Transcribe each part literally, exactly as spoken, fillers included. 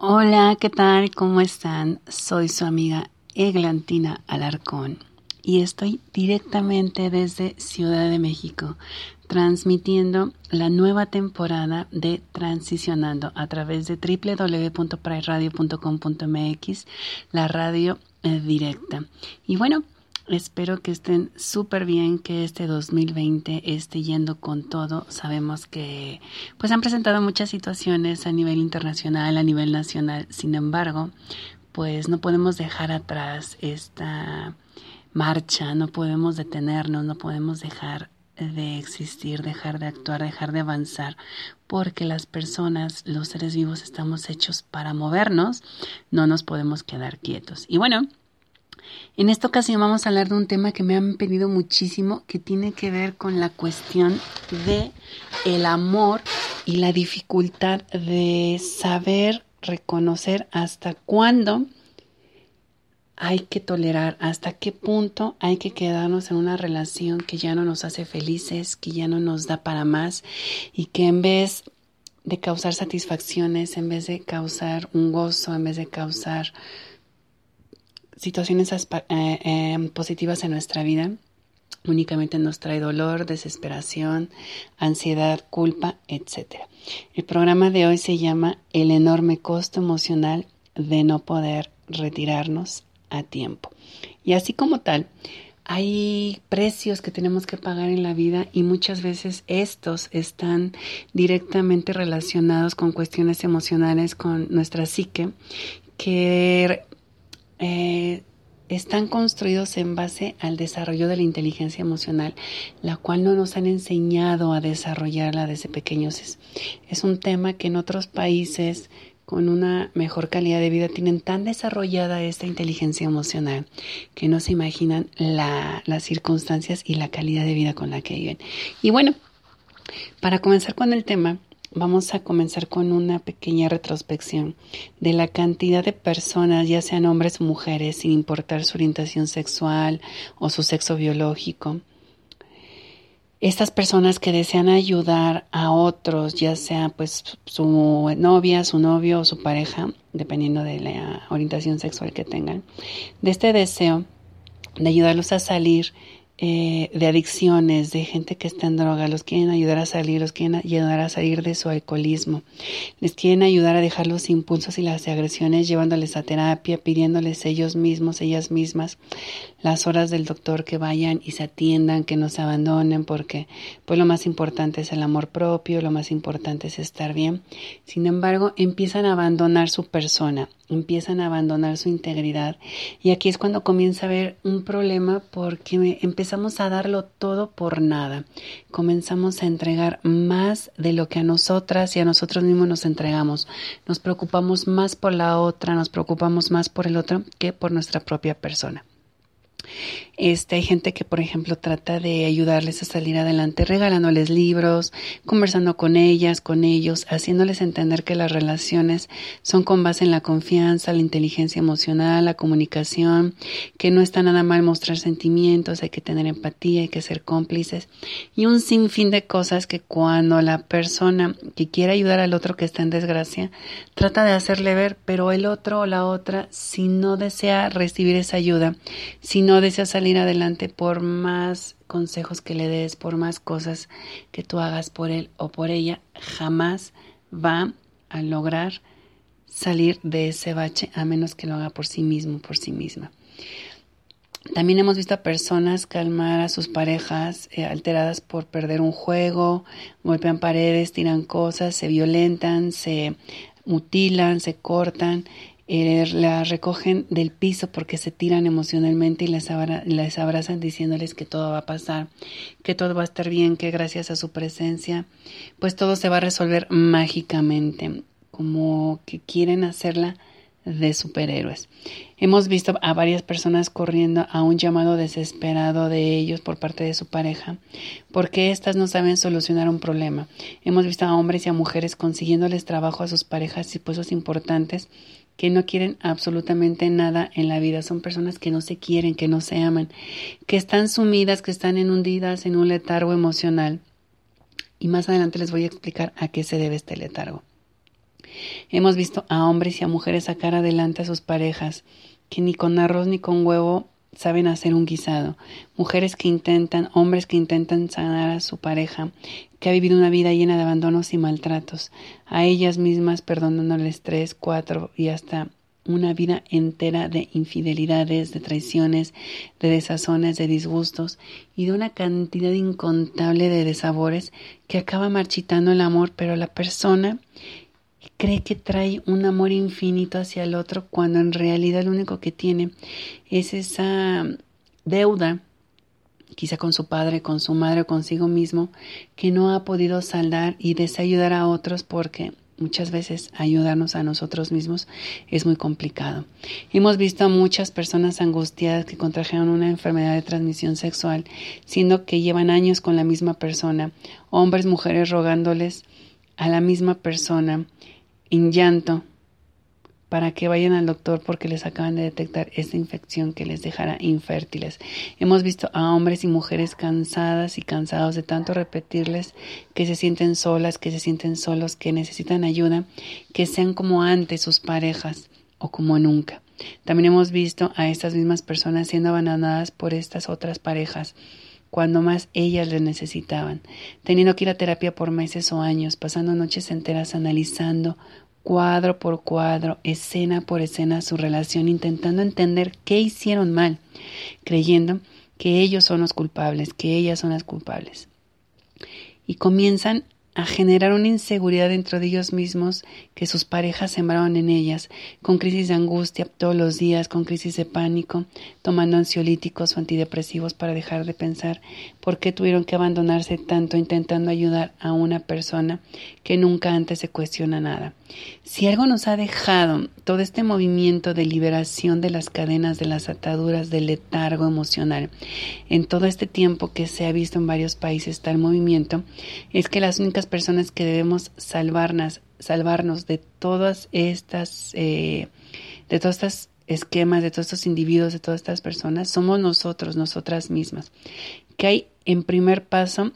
Hola, ¿qué tal? ¿Cómo están? Soy su amiga Eglantina Alarcón y estoy directamente desde Ciudad de México, transmitiendo la nueva temporada de Transicionando a través de doble u doble u doble u punto pride radio punto com punto m x, la radio eh, directa. Y bueno, espero que estén súper bien, que este dos mil veinte esté yendo con todo. Sabemos que pues han presentado muchas situaciones a nivel internacional, a nivel nacional. Sin embargo, pues no podemos dejar atrás esta marcha, no podemos detenernos, no podemos dejar de existir, dejar de actuar, dejar de avanzar, porque las personas, los seres vivos, estamos hechos para movernos, no nos podemos quedar quietos. Y bueno, en esta ocasión vamos a hablar de un tema que me han pedido muchísimo, que tiene que ver con la cuestión de el amor y la dificultad de saber reconocer hasta cuándo hay que tolerar, hasta qué punto hay que quedarnos en una relación que ya no nos hace felices, que ya no nos da para más y que en vez de causar satisfacciones, en vez de causar un gozo, en vez de causar situaciones aspa- eh, eh, positivas en nuestra vida, únicamente nos trae dolor, desesperación, ansiedad, culpa, etcétera. El programa de hoy se llama El enorme costo emocional de no poder retirarnos a tiempo. Y así como tal, hay precios que tenemos que pagar en la vida y muchas veces estos están directamente relacionados con cuestiones emocionales, con nuestra psique, que Eh, están construidos en base al desarrollo de la inteligencia emocional, la cual no nos han enseñado a desarrollarla desde pequeños. Es, es un tema que en otros países con una mejor calidad de vida tienen tan desarrollada esta inteligencia emocional que no se imaginan la, las circunstancias y la calidad de vida con la que viven. Y bueno, para comenzar con el tema, vamos a comenzar con una pequeña retrospección de la cantidad de personas, ya sean hombres o mujeres, sin importar su orientación sexual o su sexo biológico. Estas personas que desean ayudar a otros, ya sea pues su novia, su novio o su pareja, dependiendo de la orientación sexual que tengan, de este deseo de ayudarlos a salir Eh, de adicciones, de gente que está en droga, los quieren ayudar a salir, los quieren ayudar a salir de su alcoholismo, les quieren ayudar a dejar los impulsos y las agresiones, llevándoles a terapia, pidiéndoles ellos mismos, ellas mismas, las horas del doctor, que vayan y se atiendan, que no se abandonen, porque pues lo más importante es el amor propio, lo más importante es estar bien. Sin embargo, empiezan a abandonar su persona, empiezan a abandonar su integridad, y aquí es cuando comienza a haber un problema, porque empezamos a darlo todo por nada, comenzamos a entregar más de lo que a nosotras y a nosotros mismos nos entregamos, nos preocupamos más por la otra, nos preocupamos más por el otro que por nuestra propia persona. Este, hay gente que, por ejemplo, trata de ayudarles a salir adelante regalándoles libros, conversando con ellas, con ellos, haciéndoles entender que las relaciones son con base en la confianza, la inteligencia emocional, la comunicación, que no está nada mal mostrar sentimientos, hay que tener empatía, hay que ser cómplices y un sinfín de cosas que cuando la persona que quiere ayudar al otro que está en desgracia trata de hacerle ver, pero el otro o la otra, si no desea recibir esa ayuda, si no desea salir adelante, por más consejos que le des, por más cosas que tú hagas por él o por ella, jamás va a lograr salir de ese bache, a menos que lo haga por sí mismo, por sí misma. También hemos visto a personas calmar a sus parejas eh, alteradas por perder un juego, golpean paredes, tiran cosas, se violentan, se mutilan, se cortan, Eh, las recogen del piso porque se tiran emocionalmente y les, abra- les abrazan diciéndoles que todo va a pasar, que todo va a estar bien, que gracias a su presencia pues todo se va a resolver mágicamente, como que quieren hacerla de superhéroes. Hemos visto a varias personas corriendo a un llamado desesperado de ellos por parte de su pareja, porque éstas no saben solucionar un problema. Hemos visto a hombres y a mujeres consiguiéndoles trabajo a sus parejas y puestos importantes, que no quieren absolutamente nada en la vida. Son personas que no se quieren, que no se aman, que están sumidas, que están hundidas en un letargo emocional. Y más adelante les voy a explicar a qué se debe este letargo. Hemos visto a hombres y a mujeres sacar adelante a sus parejas, que ni con arroz ni con huevo saben hacer un guisado. Mujeres que intentan, hombres que intentan sanar a su pareja, que ha vivido una vida llena de abandonos y maltratos. A ellas mismas perdonándoles tres, cuatro y hasta una vida entera de infidelidades, de traiciones, de desazones, de disgustos y de una cantidad incontable de desabores que acaba marchitando el amor, pero la persona cree que trae un amor infinito hacia el otro cuando en realidad lo único que tiene es esa deuda, quizá con su padre, con su madre o consigo mismo, que no ha podido saldar y desea ayudar a otros porque muchas veces ayudarnos a nosotros mismos es muy complicado. Hemos visto a muchas personas angustiadas que contrajeron una enfermedad de transmisión sexual, siendo que llevan años con la misma persona, hombres, mujeres rogándoles a la misma persona en llanto para que vayan al doctor porque les acaban de detectar esta infección que les dejará infértiles. Hemos visto a hombres y mujeres cansadas y cansados de tanto repetirles que se sienten solas, que se sienten solos, que necesitan ayuda, que sean como antes sus parejas o como nunca. También hemos visto a estas mismas personas siendo abandonadas por estas otras parejas cuando más ellas les necesitaban, teniendo que ir a terapia por meses o años, pasando noches enteras analizando cuadro por cuadro, escena por escena su relación, intentando entender qué hicieron mal, creyendo que ellos son los culpables, que ellas son las culpables. Y comienzan a generar una inseguridad dentro de ellos mismos que sus parejas sembraron en ellas, con crisis de angustia todos los días, con crisis de pánico, tomando ansiolíticos o antidepresivos para dejar de pensar por qué tuvieron que abandonarse tanto intentando ayudar a una persona que nunca antes se cuestiona nada. Si algo nos ha dejado todo este movimiento de liberación de las cadenas, de las ataduras, del letargo emocional, en todo este tiempo que se ha visto en varios países tal movimiento, es que las únicas personas que debemos salvarnos, salvarnos de todas estas, eh, de todos estos esquemas, de todos estos individuos, de todas estas personas, somos nosotros, nosotras mismas. Que hay en primer paso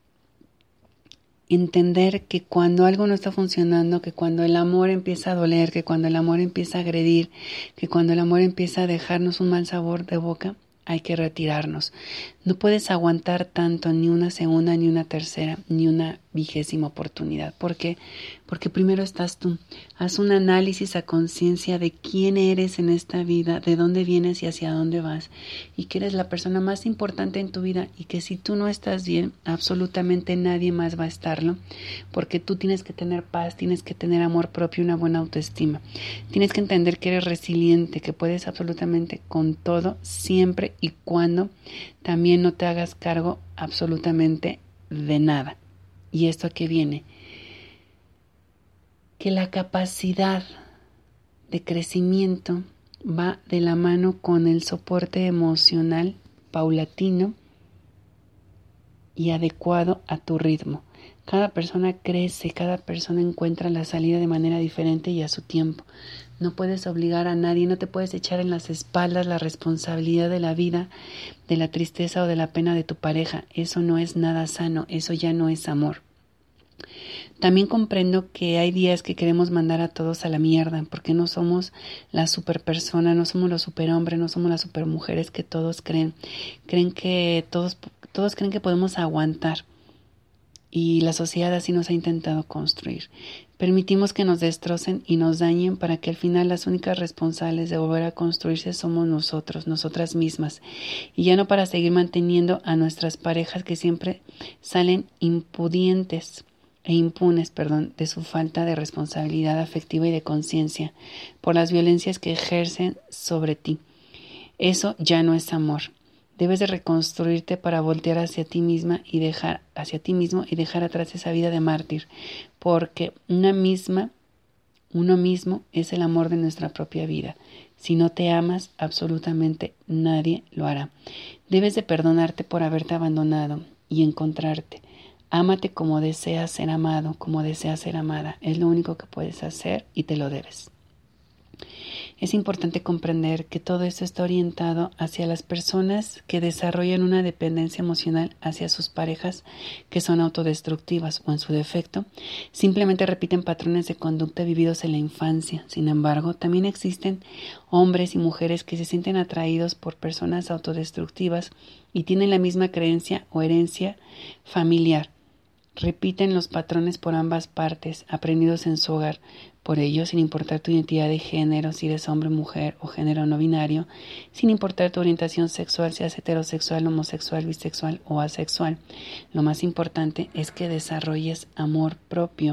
entender que cuando algo no está funcionando, que cuando el amor empieza a doler, que cuando el amor empieza a agredir, que cuando el amor empieza a dejarnos un mal sabor de boca, hay que retirarnos. No puedes aguantar tanto ni una segunda, ni una tercera, ni una vigésima oportunidad. ¿Por qué? Porque primero estás tú. Haz un análisis a conciencia de quién eres en esta vida, de dónde vienes y hacia dónde vas. Y que eres la persona más importante en tu vida y que si tú no estás bien, absolutamente nadie más va a estarlo. Porque tú tienes que tener paz, tienes que tener amor propio y una buena autoestima. Tienes que entender que eres resiliente, que puedes absolutamente con todo, siempre y cuando también no te hagas cargo absolutamente de nada. ¿Y esto a qué viene? Que la capacidad de crecimiento va de la mano con el soporte emocional paulatino y adecuado a tu ritmo. Cada persona crece, cada persona encuentra la salida de manera diferente y a su tiempo. No puedes obligar a nadie, no te puedes echar en las espaldas la responsabilidad de la vida, de la tristeza o de la pena de tu pareja. Eso no es nada sano, eso ya no es amor. También comprendo que hay días que queremos mandar a todos a la mierda, porque no somos la superpersona, no somos los superhombres, no somos las supermujeres que todos creen. Creen que todos, todos creen que podemos aguantar. Y la sociedad así nos ha intentado construir. Permitimos que nos destrocen y nos dañen para que al final las únicas responsables de volver a construirse somos nosotros, nosotras mismas. Y ya no para seguir manteniendo a nuestras parejas que siempre salen impudientes e impunes, perdón, de su falta de responsabilidad afectiva y de conciencia por las violencias que ejercen sobre ti. Eso ya no es amor. Debes de reconstruirte para voltear hacia ti misma y dejar hacia ti mismo y dejar atrás esa vida de mártir, porque una misma, uno mismo es el amor de nuestra propia vida. Si no te amas, absolutamente nadie lo hará. Debes de perdonarte por haberte abandonado y encontrarte. Ámate como deseas ser amado, como deseas ser amada. Es lo único que puedes hacer y te lo debes. Es importante comprender que todo esto está orientado hacia las personas que desarrollan una dependencia emocional hacia sus parejas que son autodestructivas o, en su defecto, simplemente repiten patrones de conducta vividos en la infancia. Sin embargo, también existen hombres y mujeres que se sienten atraídos por personas autodestructivas y tienen la misma creencia o herencia familiar. Repiten los patrones por ambas partes, aprendidos en su hogar. Por ello, sin importar tu identidad de género, si eres hombre, mujer o género no binario, sin importar tu orientación sexual, seas heterosexual, homosexual, bisexual o asexual, lo más importante es que desarrolles amor propio.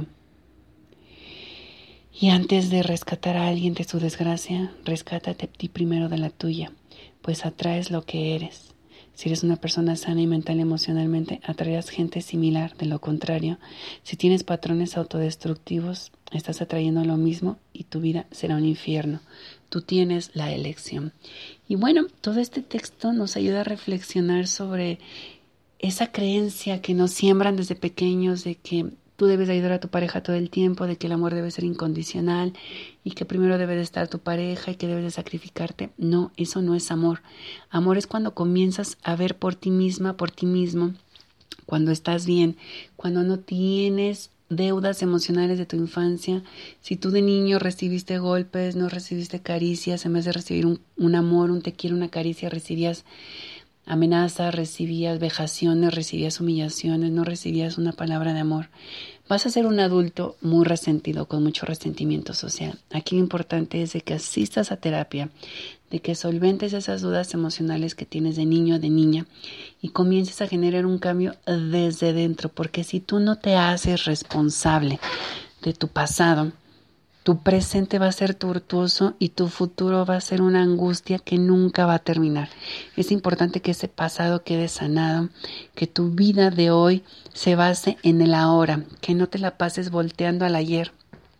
Y antes de rescatar a alguien de su desgracia, rescátate a ti primero de la tuya, pues atraes lo que eres. Si eres una persona sana y mental y emocionalmente, atraerás gente similar. De lo contrario, si tienes patrones autodestructivos, estás atrayendo lo mismo y tu vida será un infierno. Tú tienes la elección. Y bueno, todo este texto nos ayuda a reflexionar sobre esa creencia que nos siembran desde pequeños de que tú debes ayudar a tu pareja todo el tiempo, de que el amor debe ser incondicional y que primero debe de estar tu pareja y que debes de sacrificarte. No, eso no es amor. Amor es cuando comienzas a ver por ti misma, por ti mismo, cuando estás bien, cuando no tienes deudas emocionales de tu infancia. Si tú de niño recibiste golpes, no recibiste caricias, en vez de recibir un, un amor, un te quiero, una caricia, recibías amenazas, recibías vejaciones, recibías humillaciones, no recibías una palabra de amor. Vas a ser un adulto muy resentido, con mucho resentimiento social. Aquí lo importante es de que asistas a terapia, de que solventes esas dudas emocionales que tienes de niño o de niña y comiences a generar un cambio desde dentro, porque si tú no te haces responsable de tu pasado, tu presente va a ser tortuoso y tu futuro va a ser una angustia que nunca va a terminar. Es importante que ese pasado quede sanado, que tu vida de hoy se base en el ahora, que no te la pases volteando al ayer,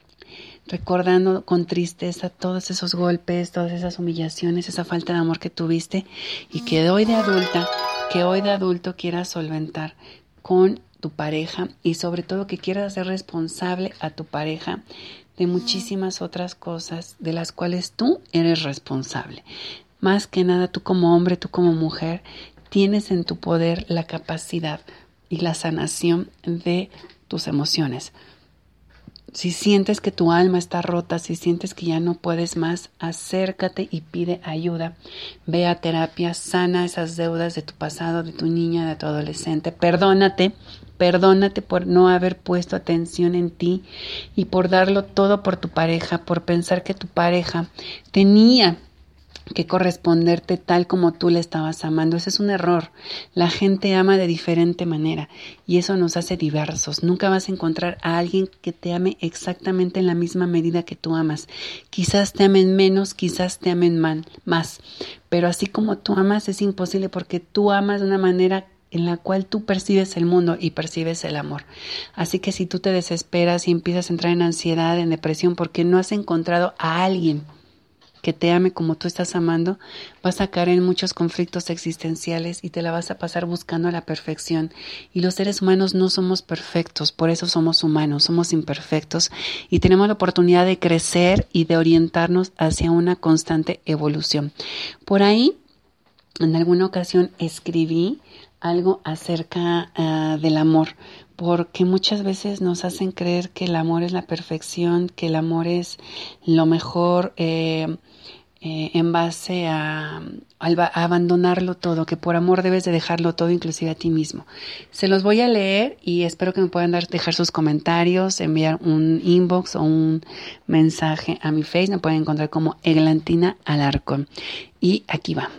recordando con tristeza todos esos golpes, todas esas humillaciones, esa falta de amor que tuviste y que hoy de adulta, que hoy de adulto quieras solventar con tu pareja y sobre todo que quieras hacer responsable a tu pareja de muchísimas otras cosas de las cuales tú eres responsable. Más que nada, tú como hombre, tú como mujer, tienes en tu poder la capacidad y la sanación de tus emociones. Si sientes que tu alma está rota, si sientes que ya no puedes más, acércate y pide ayuda. Ve a terapia, sana esas deudas de tu pasado, de tu niña, de tu adolescente. Perdónate, perdónate por no haber puesto atención en ti y por darlo todo por tu pareja, por pensar que tu pareja tenía que corresponderte tal como tú le estabas amando. Ese es un error. La gente ama de diferente manera y eso nos hace diversos. Nunca vas a encontrar a alguien que te ame exactamente en la misma medida que tú amas. Quizás te amen menos, quizás te amen man, más, pero así como tú amas es imposible porque tú amas de una manera en la cual tú percibes el mundo y percibes el amor. Así que si tú te desesperas y empiezas a entrar en ansiedad, en depresión porque no has encontrado a alguien que te ame como tú estás amando, vas a caer en muchos conflictos existenciales y te la vas a pasar buscando la perfección. Y los seres humanos no somos perfectos, por eso somos humanos, somos imperfectos y tenemos la oportunidad de crecer y de orientarnos hacia una constante evolución. Por ahí, en alguna ocasión escribí algo acerca uh, del amor, porque muchas veces nos hacen creer que el amor es la perfección, que el amor es lo mejor eh, eh, en base a, a, a abandonarlo todo, que por amor debes de dejarlo todo, inclusive a ti mismo. Se los voy a leer y espero que me puedan dar, dejar sus comentarios, enviar un inbox o un mensaje a mi Face. Me pueden encontrar como Eglantina Alarcón. Y aquí va.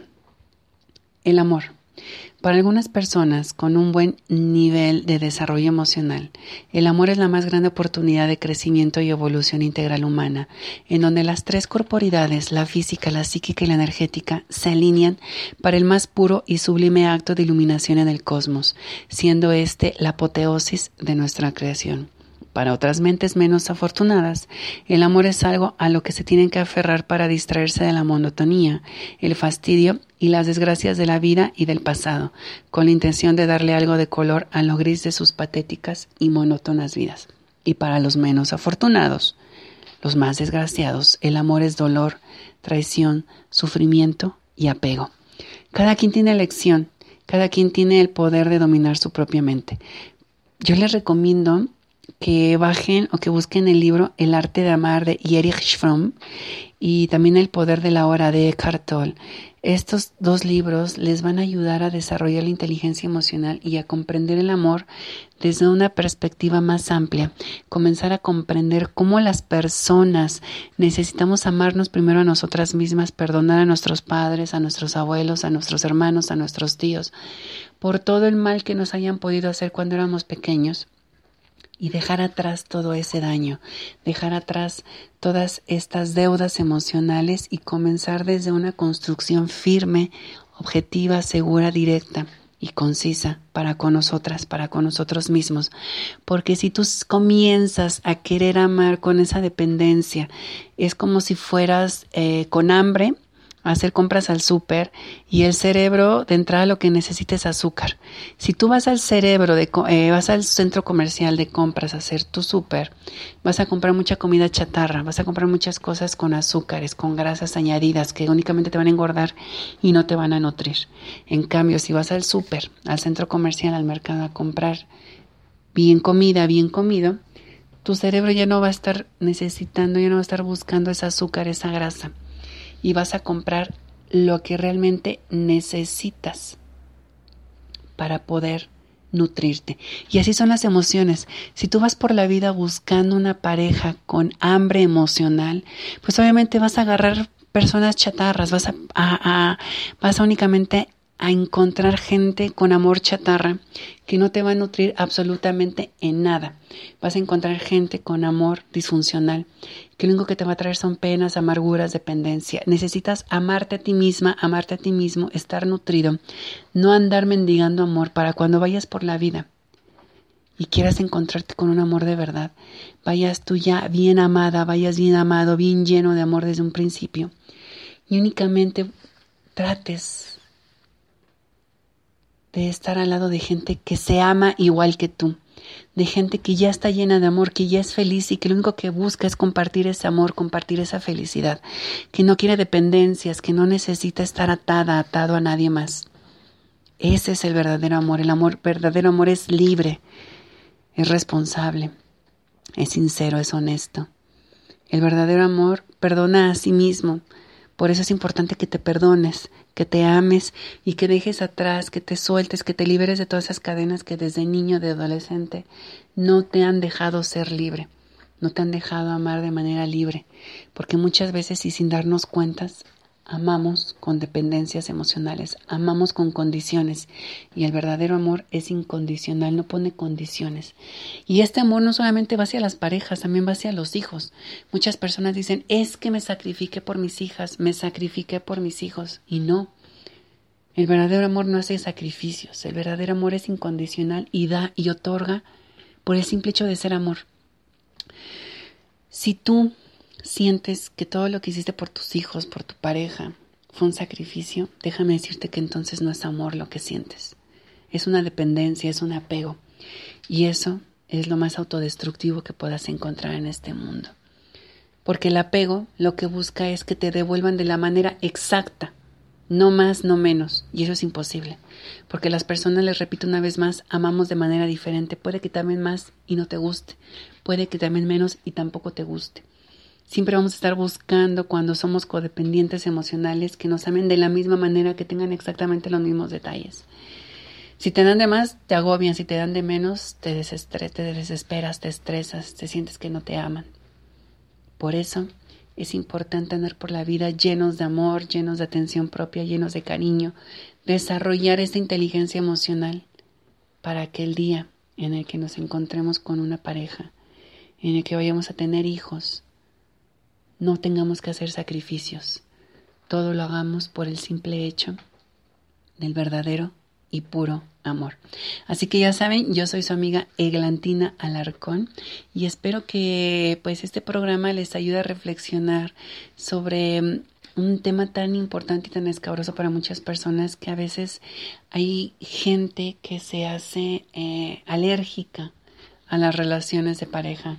El amor. Para algunas personas con un buen nivel de desarrollo emocional, el amor es la más grande oportunidad de crecimiento y evolución integral humana, en donde las tres corporidades, la física, la psíquica y la energética, se alinean para el más puro y sublime acto de iluminación en el cosmos, siendo este la apoteosis de nuestra creación. Para otras mentes menos afortunadas, el amor es algo a lo que se tienen que aferrar para distraerse de la monotonía, el fastidio y las desgracias de la vida y del pasado, con la intención de darle algo de color a lo gris de sus patéticas y monótonas vidas. Y para los menos afortunados, los más desgraciados, el amor es dolor, traición, sufrimiento y apego. Cada quien tiene elección, cada quien tiene el poder de dominar su propia mente. Yo les recomiendo que bajen o que busquen el libro El arte de amar de Erich Fromm y también El poder de la hora de Eckhart Tolle. Estos dos libros les van a ayudar a desarrollar la inteligencia emocional y a comprender el amor desde una perspectiva más amplia. Comenzar a comprender cómo las personas necesitamos amarnos primero a nosotras mismas, perdonar a nuestros padres, a nuestros abuelos, a nuestros hermanos, a nuestros tíos, por todo el mal que nos hayan podido hacer cuando éramos pequeños. Y dejar atrás todo ese daño, dejar atrás todas estas deudas emocionales y comenzar desde una construcción firme, objetiva, segura, directa y concisa para con nosotras, para con nosotros mismos. Porque si tú comienzas a querer amar con esa dependencia, es como si fueras eh, con hambre a hacer compras al súper y el cerebro de entrada lo que necesita es azúcar. Si tú vas al cerebro, de, eh, vas al centro comercial de compras a hacer tu súper, vas a comprar mucha comida chatarra, vas a comprar muchas cosas con azúcares, con grasas añadidas que únicamente te van a engordar y no te van a nutrir. En cambio, si vas al súper, al centro comercial, al mercado a comprar bien comida, bien comido, tu cerebro ya no va a estar necesitando, ya no va a estar buscando ese azúcar, esa grasa. Y vas a comprar lo que realmente necesitas para poder nutrirte. Y así son las emociones. Si tú vas por la vida buscando una pareja con hambre emocional, pues obviamente vas a agarrar personas chatarras, vas a, a, a, vas a únicamente a encontrar gente con amor chatarra que no te va a nutrir absolutamente en nada. Vas a encontrar gente con amor disfuncional que lo único que te va a traer son penas, amarguras, dependencia. Necesitas amarte a ti misma, amarte a ti mismo, estar nutrido, no andar mendigando amor para cuando vayas por la vida y quieras encontrarte con un amor de verdad, vayas tú ya bien amada, vayas bien amado, bien lleno de amor desde un principio y únicamente trates de estar al lado de gente que se ama igual que tú, de gente que ya está llena de amor, que ya es feliz y que lo único que busca es compartir ese amor, compartir esa felicidad, que no quiere dependencias, que no necesita estar atada, atado a nadie más. Ese es el verdadero amor. El amor, verdadero amor es libre, es responsable, es sincero, es honesto. El verdadero amor perdona a sí mismo. Por eso es importante que te perdones, que te ames y que dejes atrás, que te sueltes, que te liberes de todas esas cadenas que desde niño, de adolescente, no te han dejado ser libre, no te han dejado amar de manera libre. Porque muchas veces y sin darnos cuentas, amamos con dependencias emocionales, amamos con condiciones y el verdadero amor es incondicional, no pone condiciones. Y este amor no solamente va hacia las parejas, también va hacia los hijos. Muchas personas dicen, es que me sacrifiqué por mis hijas, me sacrifiqué por mis hijos. Y no, el verdadero amor no hace sacrificios, el verdadero amor es incondicional y da y otorga por el simple hecho de ser amor. Si tú sientes que todo lo que hiciste por tus hijos, por tu pareja, fue un sacrificio, déjame decirte que entonces no es amor lo que sientes. Es una dependencia, es un apego. Y eso es lo más autodestructivo que puedas encontrar en este mundo. Porque el apego lo que busca es que te devuelvan de la manera exacta, no más, no menos. Y eso es imposible. Porque las personas, les repito una vez más, amamos de manera diferente. Puede que te amen más y no te guste. Puede que te amen menos y tampoco te guste. Siempre vamos a estar buscando, cuando somos codependientes emocionales, que nos amen de la misma manera, que tengan exactamente los mismos detalles. Si te dan de más, te agobian. Si te dan de menos, te, desestre- te desesperas, te estresas, te sientes que no te aman. Por eso es importante andar por la vida llenos de amor, llenos de atención propia, llenos de cariño, desarrollar esta inteligencia emocional para aquel día en el que nos encontremos con una pareja, en el que vayamos a tener hijos, no tengamos que hacer sacrificios. Todo lo hagamos por el simple hecho del verdadero y puro amor. Así que ya saben, yo soy su amiga Eglantina Alarcón y espero que pues este programa les ayude a reflexionar sobre un tema tan importante y tan escabroso para muchas personas, que a veces hay gente que se hace eh, alérgica a las relaciones de pareja,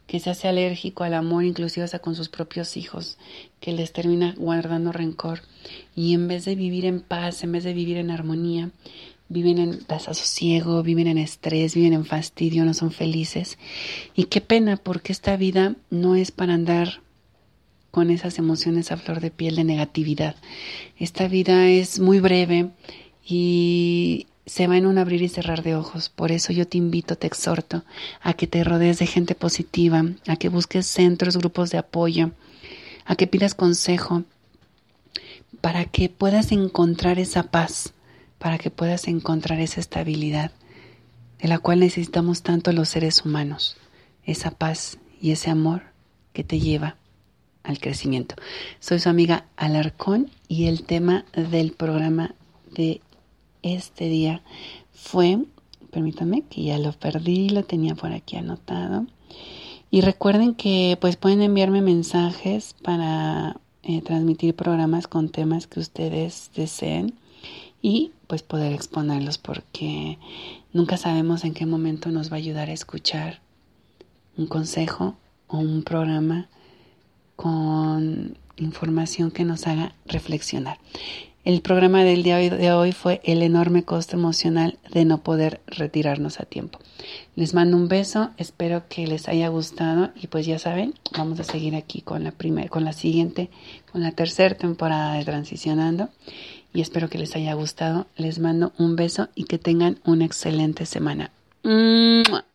que se hace alérgico al amor, inclusive hasta con sus propios hijos, que les termina guardando rencor. Y en vez de vivir en paz, en vez de vivir en armonía, viven en desasosiego, viven en estrés, viven en fastidio, no son felices. Y qué pena, porque esta vida no es para andar con esas emociones a flor de piel de negatividad. Esta vida es muy breve y se va en un abrir y cerrar de ojos. Por eso yo te invito, te exhorto a que te rodees de gente positiva, a que busques centros, grupos de apoyo, a que pidas consejo para que puedas encontrar esa paz, para que puedas encontrar esa estabilidad de la cual necesitamos tanto los seres humanos, esa paz y ese amor que te lleva al crecimiento. Soy su amiga Alarcón y el tema del programa de este día fue, permítanme que ya lo perdí, lo tenía por aquí anotado. Y recuerden que pues pueden enviarme mensajes para eh, transmitir programas con temas que ustedes deseen y pues poder exponerlos, porque nunca sabemos en qué momento nos va a ayudar a escuchar un consejo o un programa con información que nos haga reflexionar. El programa del día de hoy fue el enorme costo emocional de no poder retirarnos a tiempo. Les mando un beso, espero que les haya gustado y pues ya saben, vamos a seguir aquí con la primera, con la siguiente, con la tercera temporada de Transicionando y espero que les haya gustado. Les mando un beso y que tengan una excelente semana. ¡Mua!